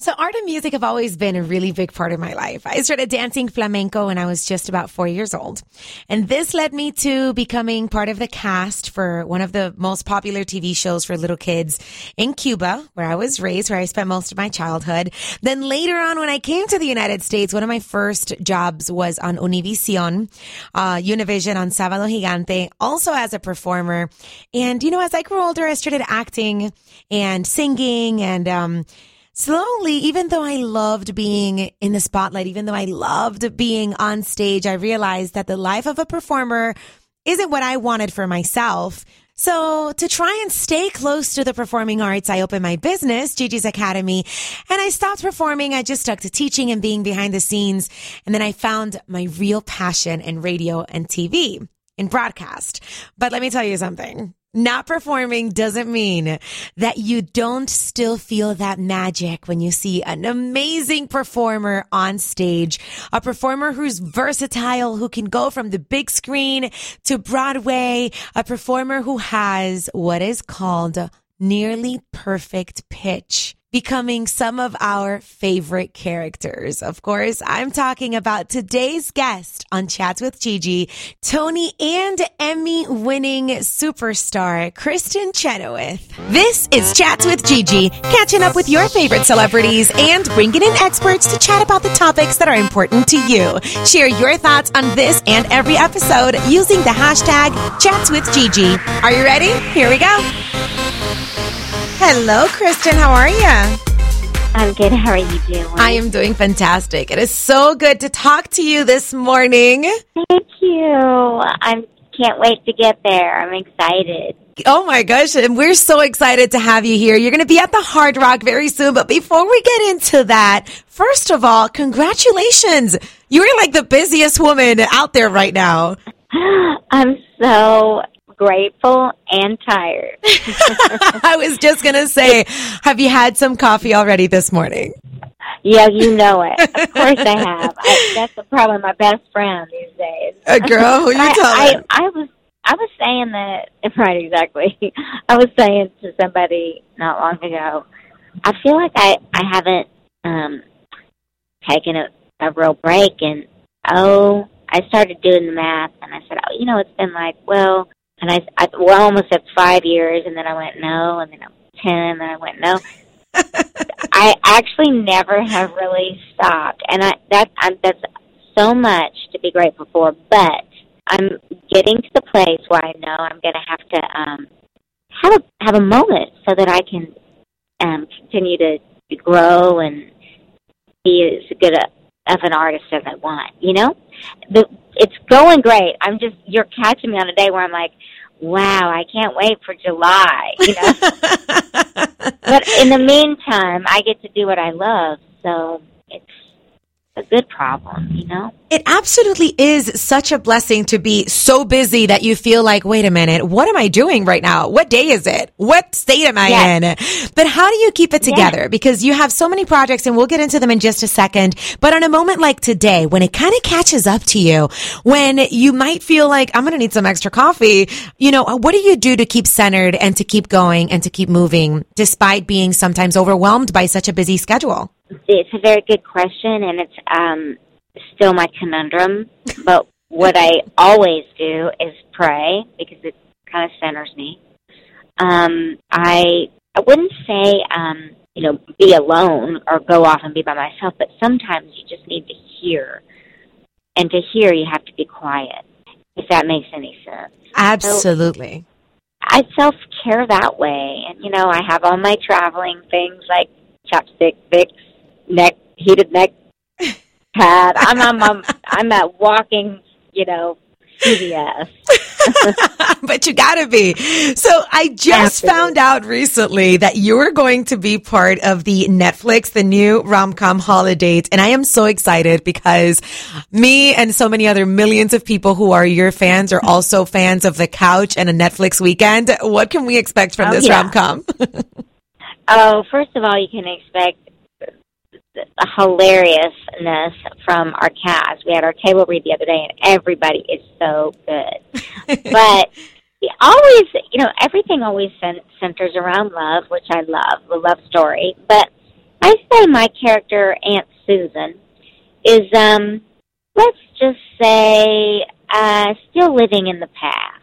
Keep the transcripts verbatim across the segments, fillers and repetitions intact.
So art and music have always been a really big part of my life. I started dancing flamenco when I was just about four years old. And this led me to becoming part of the cast for one of the most popular T V shows for little kids in Cuba, where I was raised, where I spent most of my childhood. Then later on, when I came to the United States, one of my first jobs was on Univision, uh, Univision on Sábado Gigante, also as a performer. And, you know, as I grew older, I started acting and singing and, um, slowly, even though I loved being in the spotlight, even though I loved being on stage, I realized that the life of a performer isn't what I wanted for myself. So to try and stay close to the performing arts, I opened my business, Gigi's Academy, and I stopped performing. I just stuck to teaching and being behind the scenes. And then I found my real passion in radio and T V, in broadcast. But let me tell you something. Not performing doesn't mean that you don't still feel that magic when you see an amazing performer on stage, a performer who's versatile, who can go from the big screen to Broadway, a performer who has what is called nearly perfect pitch, becoming some of our favorite characters. Of course, I'm talking about today's guest on Chats with Gigi, Tony and Emmy-winning superstar, Kristin Chenoweth. This is Chats with Gigi, catching up with your favorite celebrities and bringing in experts to chat about the topics that are important to you. Share your thoughts on this and every episode using the hashtag Chats with Gigi. Are you ready? Here we go. Hello, Kristin. How are you? I'm good. How are you doing? I am doing fantastic. It is so good to talk to you this morning. Thank you. I can't wait to get there. I'm excited. Oh, my gosh. And we're so excited to have you here. You're going to be at the Hard Rock very soon. But before we get into that, first of all, congratulations. You're like the busiest woman out there right now. I'm so grateful and tired. I was just going to say, have you had some coffee already this morning? Yeah, you know it. Of course I have. I, that's the problem. My best friend these days. A girl, who you I, telling? I, I was I was saying that, right, exactly. I was saying to somebody not long ago, I feel like I, I haven't um, taken a, a real break. And, oh, I started doing the math, and I said, oh, you know, it's been like, well, And I, I well, almost at five years, and then I went no, and then I was ten, and then I went no. I actually never have really stopped, and I that I'm, that's so much to be grateful for. But I'm getting to the place where I know I'm going to have to um, have a have a moment so that I can um, continue to, to grow and be as good a, of an artist as I want. You know, the, it's going great. I'm just you're catching me on a day where I'm like, wow, I can't wait for July, you know. But in the meantime, I get to do what I love, so it's a good problem, you know. It absolutely is such a blessing to be so busy that you feel like, wait a minute, what am I doing right now? What day is it? What state am I yes. in? But how do you keep it together? Yes. Because you have so many projects, and we'll get into them in just a second. But on a moment like today, when it kind of catches up to you, when you might feel like, I'm going to need some extra coffee, you know, what do you do to keep centered and to keep going and to keep moving despite being sometimes overwhelmed by such a busy schedule? It's a very good question, and it's um, still my conundrum. But what I always do is pray, because it kind of centers me. Um, I I wouldn't say, um, you know, be alone or go off and be by myself, but sometimes you just need to hear. And to hear, you have to be quiet, if that makes any sense. Absolutely. So I self-care that way. And, you know, I have all my traveling things like chapstick, Vicks, neck, heated neck pad. I'm I'm I'm, I'm at walking, you know, C V S. But you gotta be. So I just Absolutely. found out recently that you're going to be part of the Netflix, the new rom-com Holiday, and I am so excited because me and so many other millions of people who are your fans are also fans of The Couch and A Netflix Weekend. What can we expect from oh, this yeah. rom-com? Oh, first of all, you can expect the hilariousness from our cast. We had our table read the other day, and everybody is so good. But it always, you know, everything always centers around love, which I love, the love story. But I say my character, Aunt Susan, is, um, let's just say, uh, still living in the past.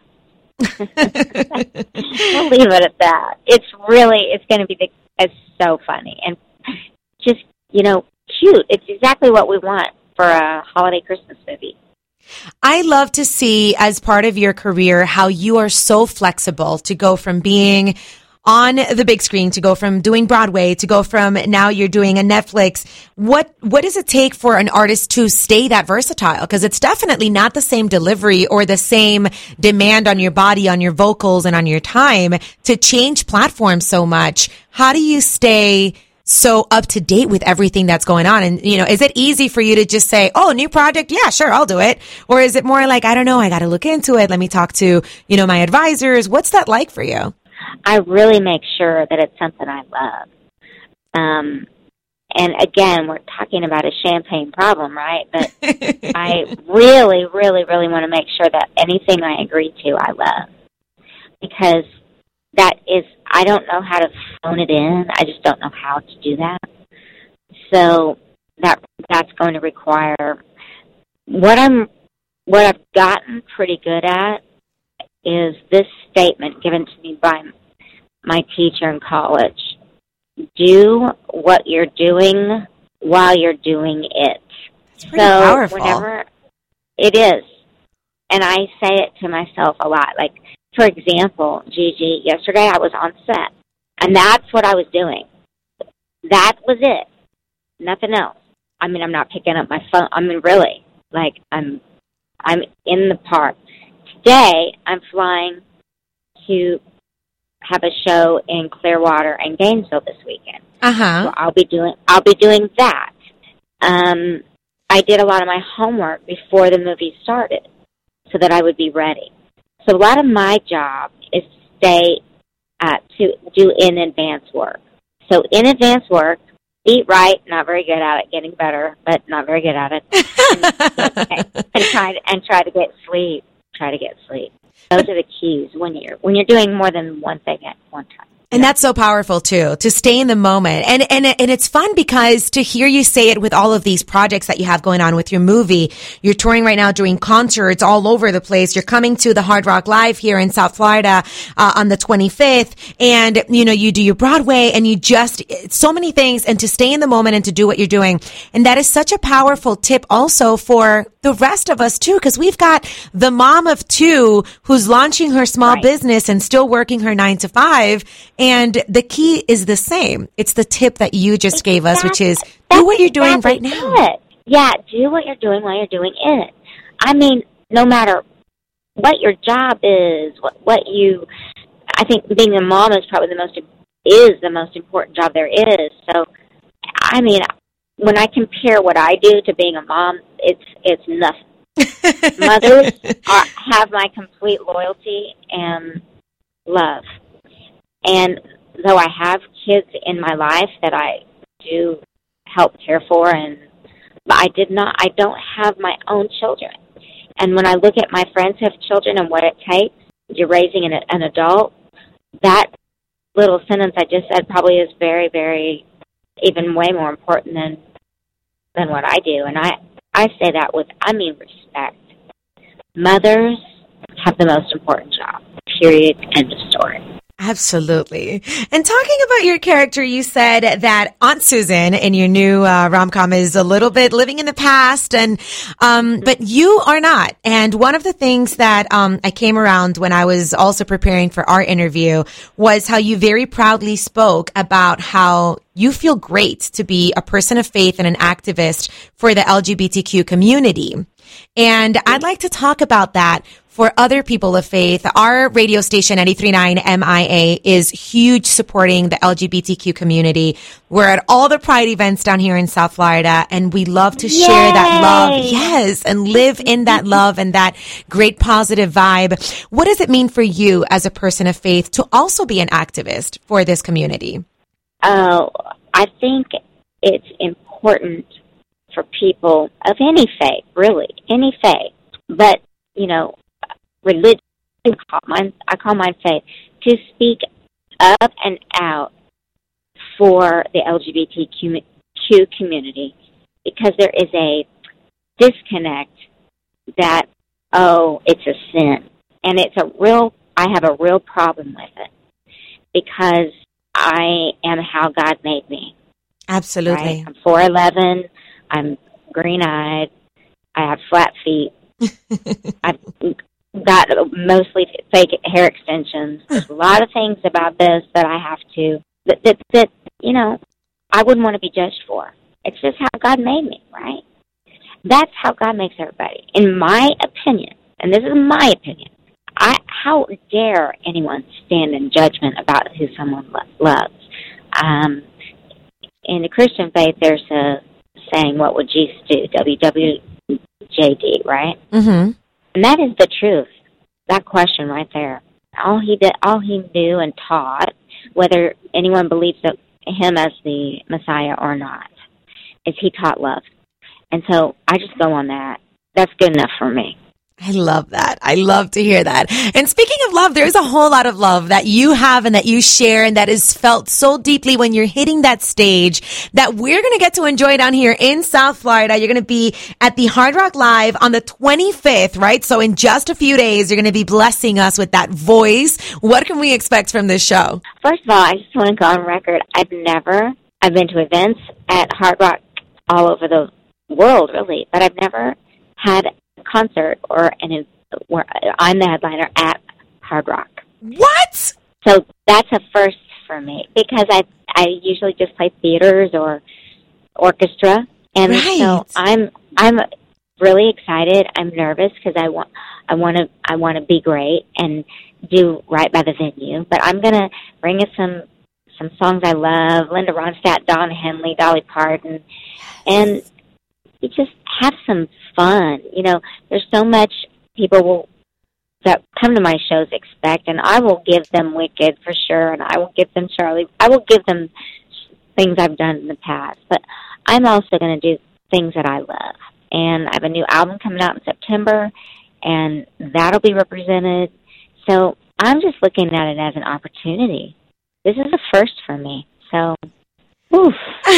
We'll leave it at that. It's really, it's going to be, the, it's so funny and just, you know, cute. It's exactly what we want for a holiday Christmas movie. I love to see, as part of your career, how you are so flexible to go from being on the big screen, to go from doing Broadway, to go from now you're doing a Netflix. What what does it take for an artist to stay that versatile? Because it's definitely not the same delivery or the same demand on your body, on your vocals, and on your time to change platforms so much. How do you stay so up to date with everything that's going on? And, you know, is it easy for you to just say, oh, new project? Yeah, sure, I'll do it. Or is it more like, I don't know, I got to look into it. Let me talk to, you know, my advisors. What's that like for you? I really make sure that it's something I love. Um, and again, we're talking about a champagne problem, right? But I really, really, really want to make sure that anything I agree to, I love. Because that is, I don't know how to phone it in. I just don't know how to do that. So that that's going to require, what I'm, what I've gotten pretty good at is this statement given to me by my teacher in college. Do what you're doing while you're doing it. It's pretty so powerful. Whenever it is, and I say it to myself a lot. Like, for example, Gigi, yesterday I was on set, and that's what I was doing. That was it. Nothing else. I mean, I'm not picking up my phone. I mean, really, like, I'm, I'm in the park. Today, I'm flying to have a show in Clearwater and Gainesville this weekend. Uh-huh. So I'll be doing, I'll be doing that. Um, I did a lot of my homework before the movie started so that I would be ready. So a lot of my job is to stay, uh, to do in advance work. So in advance work, eat right, not very good at it, getting better, but not very good at it, and, and try to, and try to get sleep. Try to get sleep. Those are the keys when you're when you're doing more than one thing at one time. And that's so powerful too, to stay in the moment. And, and, and it's fun because to hear you say it with all of these projects that you have going on with your movie, you're touring right now, doing concerts all over the place. You're coming to the Hard Rock Live here in South Florida, uh, on the twenty-fifth. And, you know, you do your Broadway and you just, so many things, and to stay in the moment and to do what you're doing. And that is such a powerful tip also for the rest of us too, because we've got the mom of two who's launching her small right. business and still working her nine to five. And the key is the same. It's the tip that you just exactly. gave us, which is do That's what you're doing exactly right now. It. Yeah, do what you're doing while you're doing it. I mean, no matter what your job is, what, what you, I think being a mom is probably the most, is the most important job there is. So, I mean, when I compare what I do to being a mom, it's, it's nothing. Mothers are, have my complete loyalty and love. And though I have kids in my life that I do help care for, and I did not, I don't have my own children. And when I look at my friends who have children and what it takes, you're raising an, an adult, that little sentence I just said probably is very, very, even way more important than than what I do. And I, I say that with, I mean, respect. Mothers have the most important job, period, end of story. Absolutely. And talking about your character, you said that Aunt Susan in your new uh, rom-com is a little bit living in the past, and um, but you are not. And one of the things that um, I came around when I was also preparing for our interview was how you very proudly spoke about how you feel great to be a person of faith and an activist for the L G B T Q community. And I'd like to talk about that for other people of faith. Our radio station, ninety-three point nine M I A, is huge supporting the L G B T Q community. We're at all the Pride events down here in South Florida, and we love to share Yay! that love. Yes, and live in that love and that great positive vibe. What does it mean for you as a person of faith to also be an activist for this community? Oh, I think it's important for people of any faith, really, any faith, but, you know, religion, I call mine, I call mine faith, to speak up and out for the L G B T Q community, because there is a disconnect that, oh, it's a sin. And it's a real, I have a real problem with it, because I am how God made me. Absolutely. Right? I'm four eleven, I'm green-eyed, I have flat feet, I've got mostly fake hair extensions. There's a lot of things about this that I have to, that, that, that, you know, I wouldn't want to be judged for. It's just how God made me, right? That's how God makes everybody. In my opinion, and this is my opinion, I, how dare anyone stand in judgment about who someone lo- loves? Um, in the Christian faith, there's a saying, what would Jesus do? W W J D, right? Mm-hmm. And that is the truth. That question right there. All he did, all he knew and taught, whether anyone believes that him as the Messiah or not, is he taught love. And so I just go on that. That's good enough for me. I love that. I love to hear that. And speaking of love, there's a whole lot of love that you have and that you share and that is felt so deeply when you're hitting that stage that we're going to get to enjoy down here in South Florida. You're going to be at the Hard Rock Live on the twenty-fifth, right? So in just a few days, you're going to be blessing us with that voice. What can we expect from this show? First of all, I just want to go on record. I've never, I've been to events at Hard Rock all over the world, really, but I've never had concert or an where I'm the headliner at Hard Rock. What? So that's a first for me, because I I usually just play theaters or orchestra, and right. so I'm I'm really excited. I'm nervous because I want I want to I want to be great and do right by the venue. But I'm gonna bring us some some songs I love: Linda Ronstadt, Don Henley, Dolly Parton, and you just have some fun. You know, there's so much people will that come to my shows expect, and I will give them Wicked for sure, and I will give them Charlie. I will give them things I've done in the past, but I'm also going to do things that I love. And I have a new album coming out in September, and that'll be represented. So I'm just looking at it as an opportunity. This is a first for me. So, oof.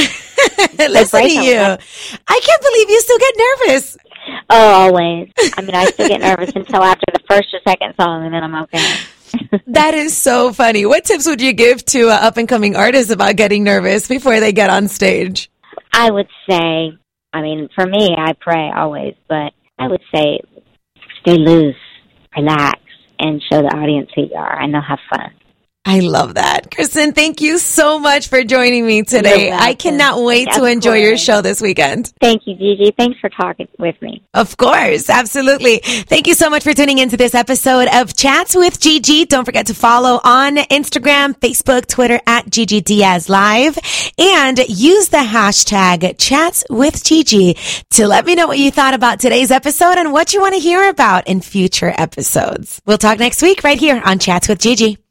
Listen to you. I can't believe you still get nervous. Oh, always. I mean, I still get nervous until after the first or second song, and then I'm okay. That is so funny. What tips would you give to uh, up-and-coming artists about getting nervous before they get on stage? I would say, I mean, for me, I pray always, but I would say stay loose, relax, and show the audience who you are, and they'll have fun. I love that. Kristen, thank you so much for joining me today. I cannot wait Of to enjoy course. your show this weekend. Thank you, Gigi. Thanks for talking with me. Of course. Absolutely. Thank you so much for tuning into this episode of Chats with Gigi. Don't forget to follow on Instagram, Facebook, Twitter at Gigi Diaz Live, and use the hashtag Chats with Gigi to let me know what you thought about today's episode and what you want to hear about in future episodes. We'll talk next week right here on Chats with Gigi.